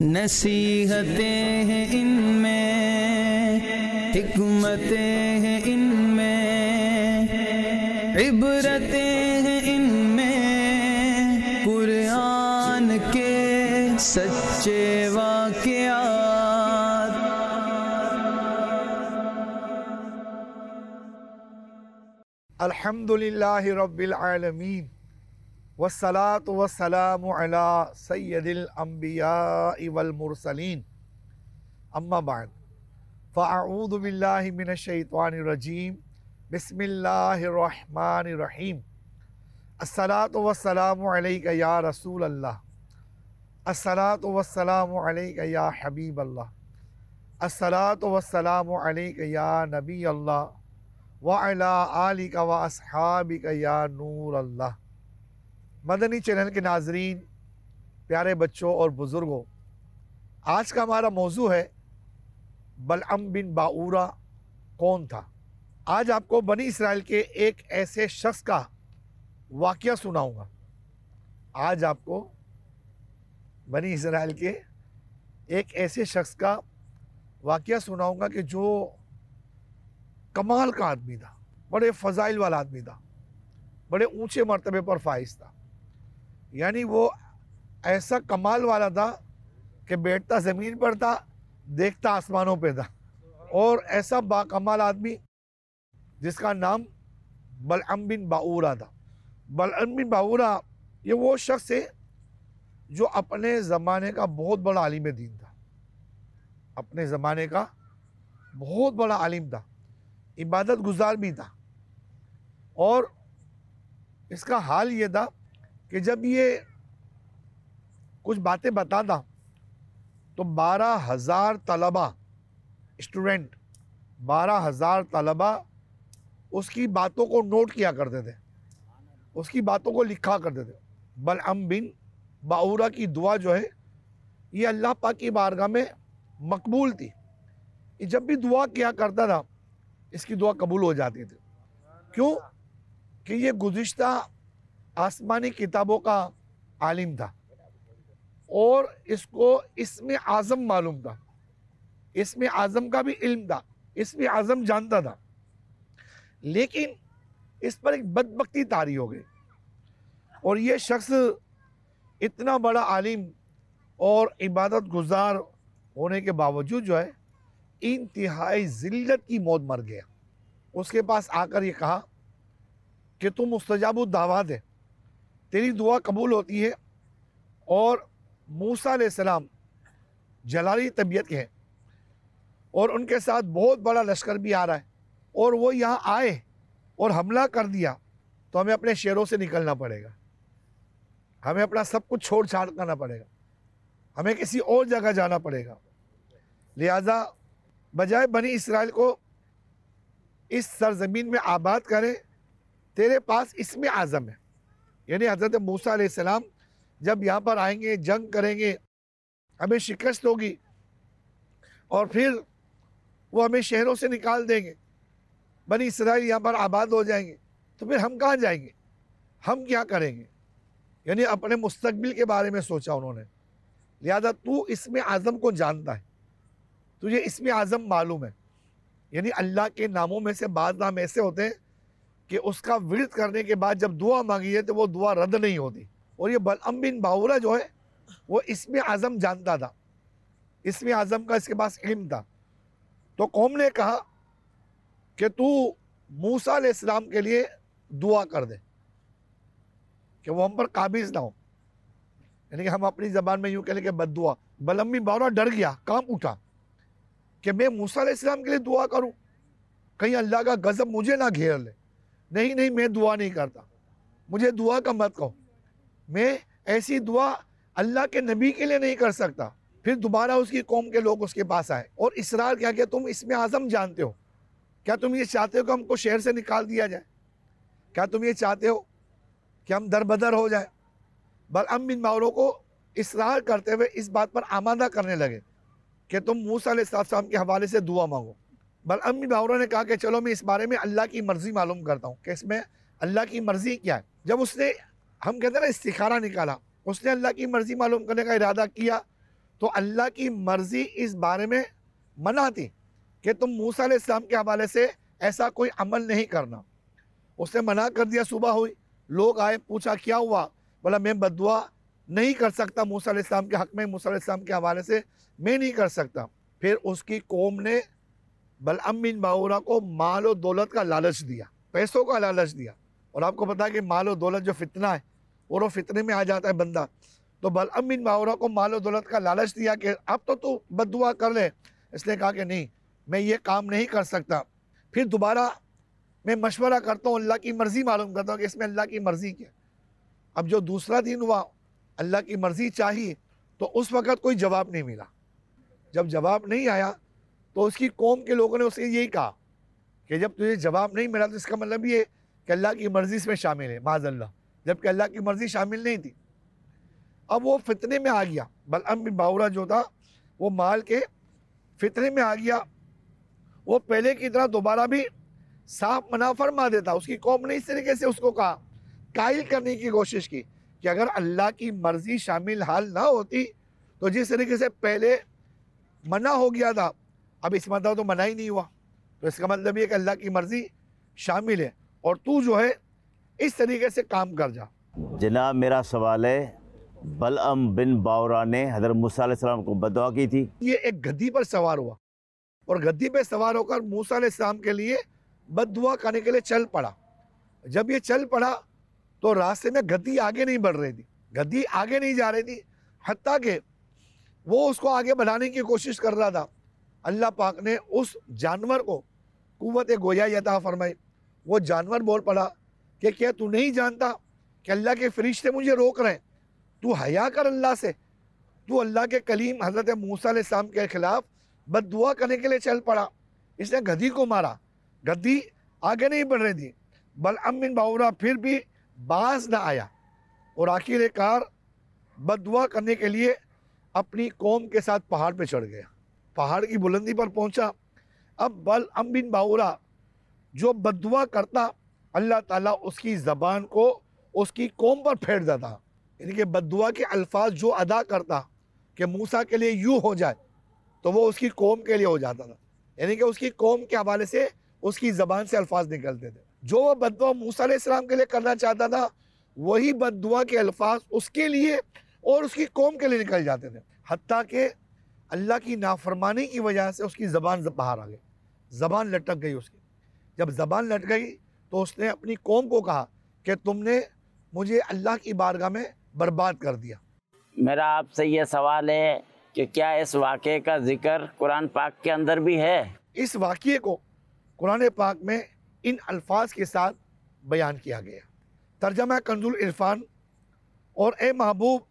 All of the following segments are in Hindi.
नसीहतें हैं इनमें, हिकमतें हैं इनमें, इबरतें हैं इनमें, कुरान के सच्चे वाक़यात। अल्हम्दुलिल्लाहि रब्बिल आलमीन वस्सलातु वस्सलामु अला सय्यदिल अंबियाइ वल मुरसलीन अम्मा बाद फ़अऊज़ु बिल्लाहि मिनश शैतानिर रजीम बिस्मिल्लाहिर रहमानिर रहीम। अस्सलातु वस्सलामु अलैका या रसूल अल्लाह, अस्सलातु वस्सलामु अलैका या हबीब अल्लाह, अस्सलातु वस्सलामु अलैका या नबी अल्लाह व अला आलिका व अस्हाबिका या नूर अल्लाह। मदनी चैनल के नाजरीन, प्यारे बच्चों और बुज़ुर्गों, आज का हमारा मौजू है बलअम बिन बाऊरा कौन था। आज आपको बनी इसराइल के एक ऐसे शख्स का वाक़या सुनाऊंगा। आज आपको बनी इसराइल के एक ऐसे शख्स का वाक़या सुनाऊंगा कि जो कमाल का आदमी था, बड़े फ़ज़ाइल वाला आदमी था, बड़े ऊंचे मर्तबे पर फाइज था। यानी वो ऐसा कमाल वाला था कि बैठता ज़मीन पर था, देखता आसमानों पे था। और ऐसा बाकमाल आदमी जिसका नाम बलअम बिन बाऊरा था। बलअम बिन बाऊरा ये वो शख्स है जो अपने ज़माने का बहुत बड़ा आलिम दीन था, अपने ज़माने का बहुत बड़ा आलिम था, इबादत गुजार भी था। और इसका हाल ये था कि जब ये कुछ बातें बताता तो 12,000 तलबा स्टूडेंट, 12,000 तलबा उसकी बातों को नोट किया करते थे, उसकी बातों को लिखा करते थे। बलअम बिन बाऊरा की दुआ जो है ये अल्लाह पाक की बारगाह में मकबूल थी। ये जब भी दुआ किया करता था इसकी दुआ कबूल हो जाती थी। क्यों? कि ये गुज़िश्ता आसमानी किताबों का आलिम था और इसको इस्म आज़म मालूम था, इस्म आज़म का भी इल्म था, इस्म आज़म जानता था। लेकिन इस पर एक बदबख्ती तारी हो गई और ये शख्स इतना बड़ा आलिम और इबादत गुजार होने के बावजूद जो है इंतहाई ज़िल्लत की मौत मर गया। उसके पास आकर ये कहा कि तुम मुस्तजाबुद दावत है, तेरी दुआ कबूल होती है। और मूसा अलैहिस्सलाम जलाली तबीयत के हैं और उनके साथ बहुत बड़ा लश्कर भी आ रहा है और वो यहाँ आए और हमला कर दिया तो हमें अपने शहरों से निकलना पड़ेगा, हमें अपना सब कुछ छोड़ छाड़ करना पड़ेगा, हमें किसी और जगह जाना पड़ेगा। लिहाजा बजाय बनी इसराइल को इस सरजमीन में आबाद करें, तेरे पास इस्म आज़म है। यानी हज़रत मूसा अलैहिस्सलाम जब यहाँ पर आएंगे, जंग करेंगे, हमें शिकस्त होगी और फिर वो हमें शहरों से निकाल देंगे, बनी इसराइल यहाँ पर आबाद हो जाएंगे, तो फिर हम कहाँ जाएंगे, हम क्या करेंगे। यानी अपने मुस्तकबिल के बारे में सोचा उन्होंने। लिहाजा तू इस्म आज़म को जानता है, तुझे इस्म आज़म मालूम है। यानी अल्लाह के नामों में से बाद नाम ऐसे होते हैं कि उसका विर्द करने के बाद जब दुआ मांगी है तो वो दुआ रद्द नहीं होती। और ये बलअम बिन बाऊरा जो है वो इस्म आज़म जानता था, इस्म आज़म का इसके पास इल्म था। तो कौम ने कहा कि तू मूसा अलैहिस्सलाम के लिए दुआ कर दे कि वो हम पर काबिज ना हो। यानी कि हम अपनी ज़बान में यूँ कह लें कि बद्दुआ। बलअम बिन बाऊरा डर गया, काम उठा कि मैं मूसा अलैहिस्सलाम के लिए दुआ करूं, कहीं अल्लाह का गज़ब मुझे ना घेर ले। नहीं नहीं, मैं दुआ नहीं करता, मुझे दुआ का मत कहो, मैं ऐसी दुआ अल्लाह के नबी के लिए नहीं कर सकता। फिर दोबारा उसकी कौम के लोग उसके पास आए और इसरार किया कि तुम इस्म आज़म जानते हो, क्या तुम ये चाहते हो कि हमको शहर से निकाल दिया जाए, क्या तुम ये चाहते हो कि हम दरबदर हो जाए। बलअम बिन बाऊरा को इसरार करते हुए इस बात पर आमादा करने लगे कि तुम मूसा अलैहिस्सलाम के हवाले से दुआ मांगो। बलअम बिन बाऊरा ने कहा कि चलो मैं इस बारे में अल्लाह की मर्ज़ी मालूम करता हूँ कि इसमें अल्लाह की मर्ज़ी क्या है। जब उसने, हम कहते हैं ना, इस्तिखारा निकाला, उसने अल्लाह की मर्ज़ी मालूम करने का इरादा किया तो अल्लाह की मर्ज़ी इस बारे में मना थी कि तुम मूसा अलैहिस्सलाम के हवाले से ऐसा कोई अमल नहीं करना। उसने मना कर दिया। सुबह हुई, लोग आए, पूछा क्या हुआ? बोला मैं बद्दुआ नहीं कर सकता मूसा अलैहिस्सलाम के हक़ में, मूसा अलैहिस्सलाम के हवाले से मैं नहीं कर सकता। फिर उसकी कौम ने बलअम बिन बाऊरा को माल और दौलत का लालच दिया, पैसों का लालच दिया। और आपको पता है कि माल और दौलत जो फितना है और वो फितने में आ जाता है बंदा। तो बलअम बिन बाऊरा को माल और दौलत का लालच दिया कि अब तो तू बद्दुआ कर ले। इसने कहा कि नहीं, मैं ये काम नहीं कर सकता। फिर दोबारा मैं मशवरा करता हूँ, अल्लाह की मर्ज़ी मालूम करता हूँ कि इसमें अल्लाह की मर्ज़ी क्या। अब जो दूसरा दिन हुआ, अल्लाह की मर्ज़ी चाहिए, तो उस वक़्त कोई जवाब नहीं मिला। जब जवाब नहीं आया तो उसकी कौम के लोगों ने उसे यही कहा कि जब तुझे जवाब नहीं मिला तो इसका मतलब ये कि अल्लाह की मर्ज़ी इसमें शामिल है, माज़अल्लाह, जबकि अल्लाह की मर्ज़ी शामिल नहीं थी। अब वो फितने में आ गया। बलअम बिन बाऊरा जो था वो माल के फितने में आ गया। वो पहले की तरह दोबारा भी साफ मना फरमा देता। उसकी कौम ने इस तरीके से उसको कहा, कायल करने की कोशिश की कि अगर अल्लाह की मर्ज़ी शामिल हाल ना होती तो जिस तरीके से पहले मना हो गया था, अब इस मतलब तो मना ही नहीं हुआ। तो इसका मतलब ये कि अल्लाह की मर्ज़ी शामिल है और तू जो है इस तरीके से काम कर जा। जनाब, मेरा सवाल है, बलअम बिन बाऊरा ने हज़रत मूसा अलैहिस्सलाम को बद्दुआ की थी। ये एक गद्दी पर सवार हुआ और गद्दी पे सवार होकर मूसा अलैहिस्सलाम के लिए बद्दुआ करने के लिए चल पड़ा। जब ये चल पड़ा तो रास्ते में गद्दी आगे नहीं बढ़ रही थी, गद्दी आगे नहीं जा रही थी, हत्ता कि वो उसको आगे बढ़ाने की कोशिश कर रहा था। अल्लाह पाक ने उस जानवर को कुव्वत गोयाई अता फरमाई। वो जानवर बोल पड़ा कि क्या तू नहीं जानता कि अल्लाह के फरिश्ते मुझे रोक रहे हैं? तू हया कर अल्लाह से। तू अल्लाह के कलीम हज़रत मूसा अलैहिस्सलाम के खिलाफ बद्दुआ करने के लिए चल पड़ा। इसने गद्दी को मारा, गद्दी आगे नहीं बढ़ रही थी। बलअम बिन बाऊरा फिर भी बाज ना आया और आखिरकार बद्दुआ करने के लिए अपनी कौम के साथ पहाड़ पे चढ़ गया। पहाड़ की बुलंदी पर पहुंचा। अब बलअम बिन बाऊरा जो बद्दुआ करता, अल्लाह ताला उसकी ज़बान को उसकी कौम पर फेर देता। यानी कि बद्दुआ के अल्फाज जो अदा करता कि मूसा के लिए यूँ हो जाए, तो वो उसकी कौम के लिए हो जाता था। यानी कि उसकी कौम के हवाले से उसकी ज़बान से अल्फाज निकलते थे। जो वो बद्दुआ मूसा अलैहिस्सलाम के लिए करना चाहता था, वही बद्दुआ के अल्फाज उसके लिए और उसकी कौम के लिए निकल जाते थे। हत्ता कि अल्लाह की नाफरमानी की वजह से उसकी ज़बान बाहर आ गई, ज़बान लटक गई उसकी। जब ज़बान लट गई तो उसने अपनी कौम को कहा कि तुमने मुझे अल्लाह की बारगाह में बर्बाद कर दिया। मेरा आपसे ये सवाल है कि क्या इस वाक़े का जिक्र कुरान पाक के अंदर भी है? इस वाक़े को कुरान पाक में इन अल्फाज के साथ बयान किया गया। तर्जमा कंजुल इरफान। और ए महबूब,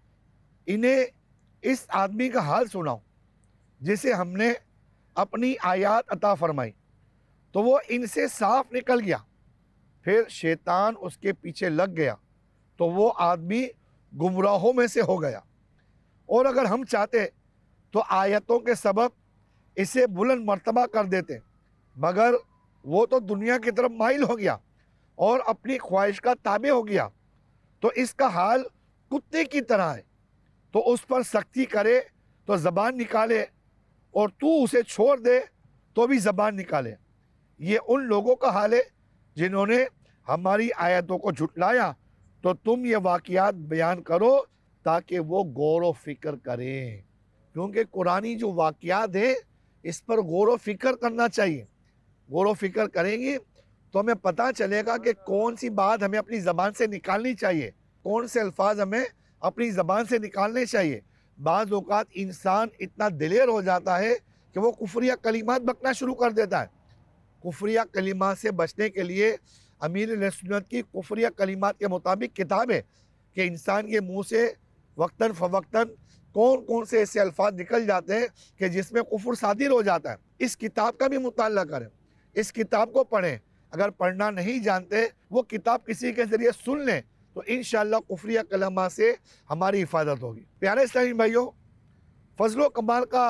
इन्हें इस आदमी का हाल सुनाओ जिसे हमने अपनी आयात अता फरमाई तो वो इनसे साफ निकल गया, फिर शैतान उसके पीछे लग गया तो वो आदमी गुमराहों में से हो गया। और अगर हम चाहते तो आयतों के सबब इसे बुलंद मर्तबा कर देते, मगर वो तो दुनिया की तरफ माइल हो गया और अपनी ख्वाहिश का ताबे हो गया। तो इसका हाल कुत्ते की तरह है, तो उस पर सख्ती करे तो ज़बान निकाले और तू उसे छोड़ दे तो भी ज़बान निकाले। ये उन लोगों का हाल है जिन्होंने हमारी आयतों को झुटलाया। तो तुम ये वाक़ियात बयान करो ताकि वो गौर व फिक्र करें, क्योंकि कुरानी जो वाक़ियात है इस पर गौर व फिक्र करना चाहिए। गौर व फिक्र करेंगे तो हमें पता चलेगा कि कौन सी बात हमें अपनी ज़बान से निकालनी चाहिए, कौन से अल्फाज हमें अपनी ज़बान से निकालने चाहिए। बाज़ औक़ात इंसान इतना दिलेर हो जाता है कि वो कुफ्रिया कलिमात बकना शुरू कर देता है। कुफ्रिया कलिमात से बचने के लिए अमीर सुन्नत की कुफ्रिया कलिमात के मुताबिक किताब है कि इंसान के मुँह से वक्तन फ़वक्तन कौन कौन से ऐसे अल्फाज निकल जाते हैं कि जिसमें कुफ्र सादिर हो जाता है। इस किताब का भी मुताला करें, इस किताब को पढ़ें। अगर पढ़ना नहीं जानते, वो किताब किसी के ज़रिए सुन लें तो इंशाअल्लाह कुफ्रिया कलमा से हमारी हिफाजत होगी। प्यारे इस्लामी भाइयों, फजलो कमाल का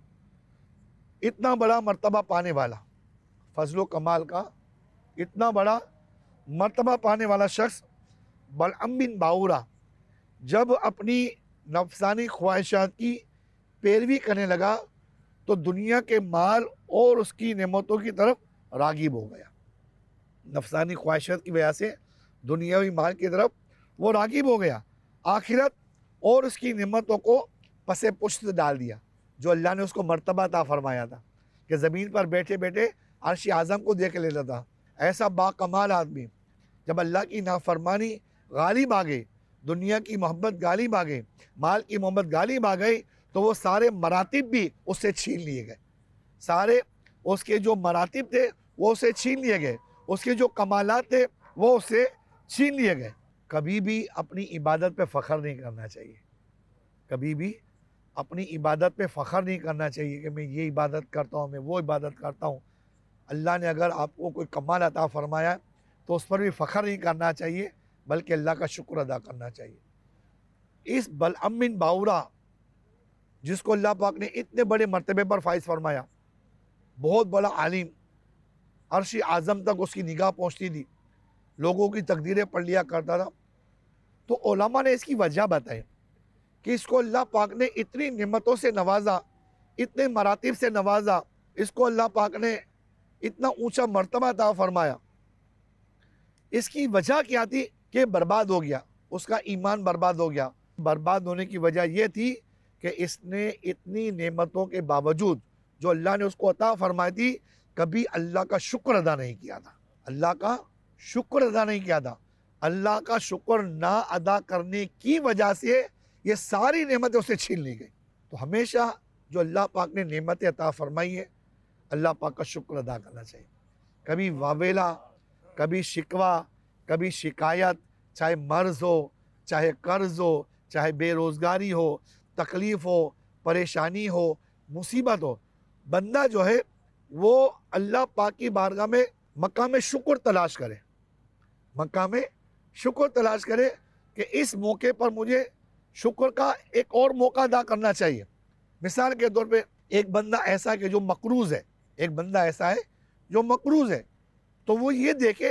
इतना बड़ा मर्तबा पाने वाला, फजलो कमाल का इतना बड़ा मर्तबा पाने वाला शख्स बलअम बिन बाऊरा जब अपनी नफसानी ख्वाहिशात की पैरवी करने लगा तो दुनिया के माल और उसकी नेमतों की तरफ रागिब हो गया। नफसानी ख्वाहिशत की वजह से दुनियावी माल की तरफ वो रागिब हो गया। आखिरत और उसकी नेमतों को पसे पुश्त डाल दिया, जो अल्लाह ने उसको मर्तबा अता फरमाया था कि ज़मीन पर बैठे बैठे अर्श आज़म को देख लेता था। ऐसा बाकमाल आदमी जब अल्लाह की नाफरमानी गालिब आ गई, दुनिया की मोहब्बत गालिब आ गई, माल की मोहब्बत गालिब आ गई, तो वो सारे मरातिब भी उससे छीन लिए गए। सारे उसके जो मरातिब थे वो उससे छीन लिए गए, उसके जो कमालात थे वो उससे छीन लिए गए। कभी भी अपनी इबादत पे फ़ख्र नहीं करना चाहिए, कभी भी अपनी इबादत पे फ़ख्र नहीं करना चाहिए कि मैं ये इबादत करता हूँ, मैं वो इबादत करता हूँ। अल्लाह ने अगर आपको कोई कमाल अता फरमाया तो उस पर भी फ़ख्र नहीं करना चाहिए, बल्कि अल्लाह का शुक्र अदा करना चाहिए। इस बलअम बिन बाउरा जिसको अल्लाह पाक ने इतने बड़े मर्तबे पर फाइज फरमाया, बहुत बड़ा आलिम, अर्श आज़म तक उसकी निगाह पहुँचती थी, लोगों की तकदीरें पढ़ लिया करता था। तो उलमा ने इसकी वजह बताई कि इसको अल्लाह पाक ने इतनी नेमतों से नवाजा, इतने मरातिब से नवाजा, इसको अल्लाह पाक ने इतना ऊंचा मर्तबा अता फरमाया। इसकी वजह क्या थी कि बर्बाद हो गया, उसका ईमान बर्बाद हो गया। बर्बाद होने की वजह यह थी कि इसने इतनी नेमतों के बावजूद जो अल्लाह ने उसको अता फरमाई थी, कभी अल्लाह का शुक्र अदा नहीं किया था। अल्लाह का शुक्र अदा नहीं किया था। अल्लाह का शुक्र ना अदा करने की वजह से ये सारी नेमतें उससे छीन ली गई। तो हमेशा जो अल्लाह पाक ने नेमतें अता फरमाई है, अल्लाह पाक का शुक्र अदा करना चाहिए। कभी वावेला, कभी शिकवा, कभी शिकायत, चाहे मर्ज़ हो, चाहे कर्ज़ हो, चाहे बेरोज़गारी हो, तकलीफ़ हो, परेशानी हो, मुसीबत हो, बंदा जो है वो अल्लाह पाक की बारगाह में मकाम शुक्र तलाश करे, मकाम शुक्र तलाश करे कि इस मौके पर मुझे शुक्र का एक और मौका अदा करना चाहिए। मिसाल के तौर पे एक बंदा ऐसा है कि जो मकरूज़ है, एक बंदा ऐसा है जो मकरूज़ है, तो वो ये देखे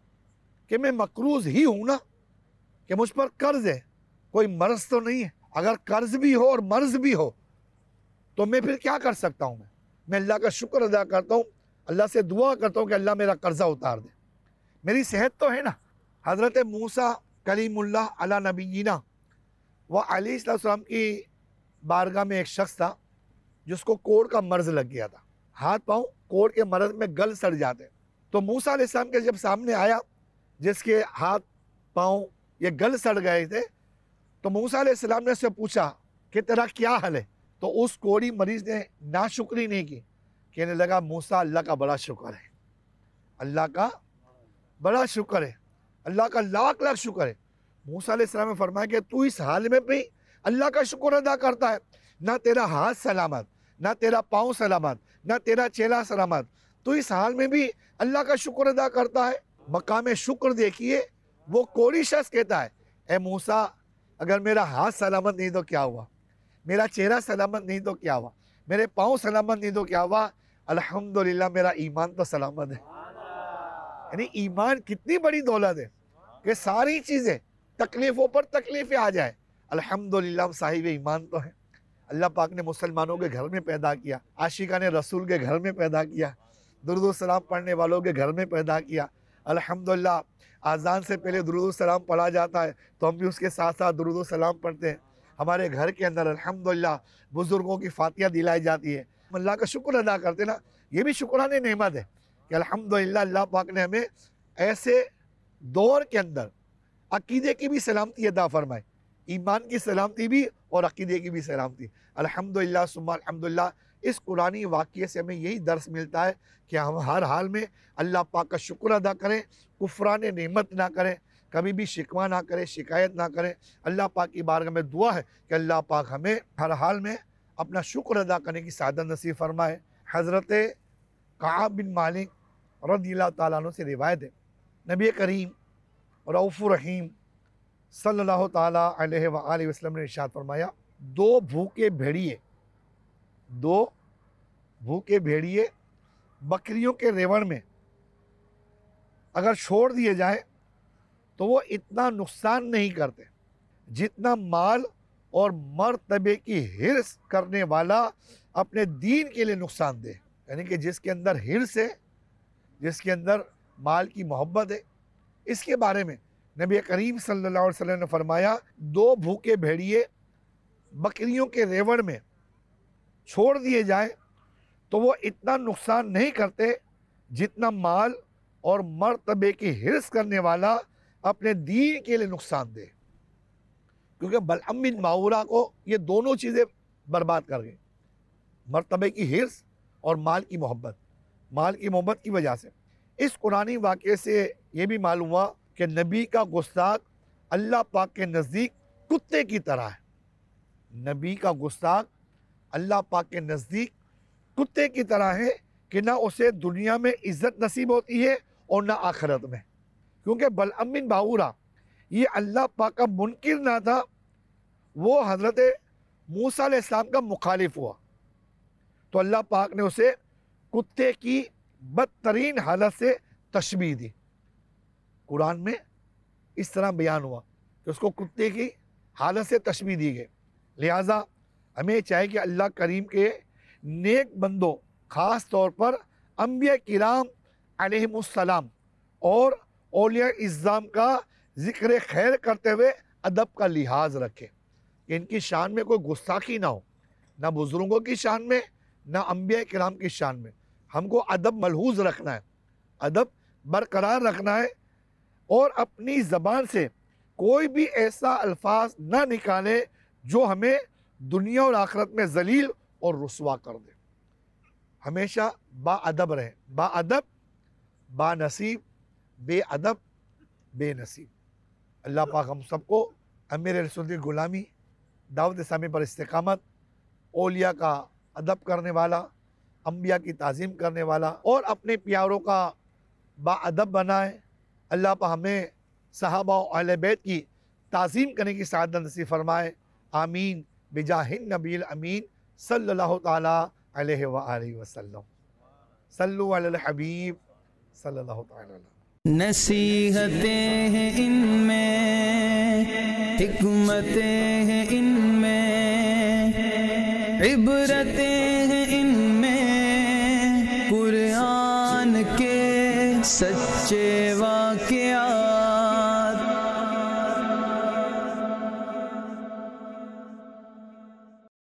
कि मैं मकरूज़ ही हूँ ना, कि मुझ पर कर्ज़ है, कोई मर्ज़ तो नहीं है। अगर कर्ज़ भी हो और मर्ज़ भी हो तो मैं फिर क्या कर सकता हूँ? मैं अल्लाह का शुक्र अदा करता हूँ, अल्लाह से दुआ करता हूँ कि अल्लाह मेरा कर्ज़ा उतार दे। मेरी सेहत तो है ना। हज़रत मूसा कलीमुल्लाह अला नबीना व अलैहिस्सलाम की बारगाह में एक शख्स था जिसको कोढ़ का मर्ज़ लग गया था, हाथ पाँव कोढ़ के मर्ज़ में गल सड़ जाते। तो मूसा अलैहिस्सलाम के जब सामने आया जिसके हाथ पाँव ये गल सड़ गए थे, तो मूसा अलैहिस्सलाम ने उससे पूछा कि तेरा क्या हाल है? तो उस कोढ़ी मरीज़ ने नाशुक्री नहीं की, कहने लगा मूसा अल्लाह का बड़ा शुक्र है, अल्लाह का बड़ा शुक्र है, अल्लाह का लाख लाख शुक्र है। मूसा अलैहिस्सलाम ने फरमाया कि तू इस हाल में भी अल्लाह का शुक्र अदा करता है, ना तेरा हाथ सलामत, ना तेरा पाँव सलामत, ना तेरा चेहरा सलामत, तो इस हाल में भी अल्लाह का शुक्र अदा करता है। मकाम शुक्र देखिए, वो कोई शख्स कहता है, ए मूसा अगर मेरा हाथ सलामत नहीं तो क्या हुआ, मेरा चेहरा सलामत नहीं तो क्या हुआ, मेरे पाँव सलामत नहीं तो क्या हुआ, अल्हम्दुलिल्लाह मेरा ईमान तो सलामत है। यानी ईमान कितनी बड़ी दौलत है कि सारी चीज़ें तकलीफ़ों पर तकलीफ़ें आ जाए, अल्हम्दुलिल्लाह साहिब ईमान तो है। अल्लाह पाक ने मुसलमानों के घर में पैदा किया, आशिका ने रसूल के घर में पैदा किया, दुरूद सलाम पढ़ने वालों के घर में पैदा किया। अल्हम्दुलिल्लाह आज़ान से पहले दुरूद सलाम पढ़ा जाता है तो हम भी उसके साथ साथ दुरूद सलाम पढ़ते हैं। हमारे घर के अंदर अल्हम्दुलिल्लाह बुज़ुर्गों की फातिहा दिलाई जाती है। अल्लाह का शुक्र अदा करते ना, ये भी शुक्राने नेमत है कि अल्हम्दुलिल्लाह अल्लाह पाक ने हमें ऐसे दौर के अंदर अकीदे की भी सलामती अदा फरमाई, ईमान की सलामती भी और अकीदे की भी सलामती। अल्हम्दुलिल्लाह सुम्मा अल्हम्दुलिल्लाह। इस कुरानी वाक़ये से हमें यही दर्स मिलता है कि हम हर हाल में अल्लाह पाक का शुक्र अदा करें, कुफ्रान नेमत ना करें, कभी भी शिकवा ना करें, शिकायत ना करें। अल्लाह पाक की बारगाह में दुआ है कि अल्लाह पाक हमें हर हाल में अपना शुक्र अदा करने की सादत नसीब फरमाए। हज़रत काब बिन मालिक रज़ियल्लाहु ताला अन्हु से रिवायत है, नबी करीम रऊफ़ुर रहीम सल्लल्लाहु ताला अलैहि व आलिहि वसल्लम ने इरशाद फरमाया, दो भूखे भेड़िए बकरियों के रेवड़ में अगर छोड़ दिए जाए तो वो इतना नुकसान नहीं करते जितना माल और मर्तबे की हिर्स करने वाला अपने दीन के लिए नुकसानदेह। यानी कि जिसके अंदर हिर्स है, जिसके अंदर माल की मोहब्बत है, इसके बारे में नबी करीम सल्लल्लाहु अलैहि वसल्लम ने फरमाया, 2 भूखे भेड़िए बकरियों के रेवड़ में छोड़ दिए जाए तो वो इतना नुकसान नहीं करते जितना माल और मर्तबे की हिर्स करने वाला अपने दीन के लिए नुकसान दे। क्योंकि बलअम बिन बाऊरा को ये दोनों चीज़ें बर्बाद कर गई, मर्तबे की हिर्स और माल की मोहब्बत की वजह से। इस कुरानी वाक़े से ये भी मालूम हुआ कि नबी का गुस्ताख अल्लाह पाक के नज़दीक कुत्ते की तरह है। नबी का गुस्ताख अल्लाह पाक के नज़दीक कुत्ते की तरह है कि ना उसे दुनिया में इज़्ज़त नसीब होती है और ना आखिरत में। क्योंकि बलअम बिन बाऊरा ये अल्लाह पाक का मुनकिर ना था, वो हज़रत मूसा अलैहिस्सलाम का मुखालिफ हुआ, तो अल्लाह पाक ने उसे कुत्ते की बदतरीन हालत से तशबीह दी। कुरान में इस तरह बयान हुआ कि उसको कुत्ते की हालत से तशबीह दी गई। लिहाजा हमें चाहिए कि अल्लाह करीम के नेक बंदों, ख़ास तौर पर अंबिया किराम अलैहिमुस्सलाम और औलिया इज़्ज़ाम का ज़िक्र खैर करते हुए अदब का लिहाज रखें कि इनकी शान में कोई गुस्ताखी ना हो, ना बुज़ुर्गों की शान में, ना अंबिया किराम की शान में। हमको अदब मलहूज़ रखना है, अदब बरकरार रखना है और अपनी ज़बान से कोई भी ऐसा अल्फाज ना निकाले जो हमें दुनिया और आखिरत में ज़लील और रुस्वा कर दे। हमेशा बाअदब रहें, बाअदब बानसीब, बेअदब बेनसीब। अल्लाह पाक हम सबको अमीर रसूल की ग़ुलामी, दावत इस्लामी पर इस्तिकामत, औलिया का अदब करने वाला, अंबिया की ताज़ीम करने वाला और अपने प्यारों का बाअदब बनाए। अल्लाह पाक हमें सहाबा और अहले बैत की ताज़ीम करने की सआदत नसीब फरमाए। आमीन बिजाहिन नबील अमीन सल्लल्लाहु ताला अलैहि व आलिहि वसल्लम। सल्लु अलल हबीब सल्लल्लाहु ताला। नसीहतें हैं इनमें, हिकमतें हैं इनमें, इबरतें हैं इनमें, कुरान के सच्चे वाक़या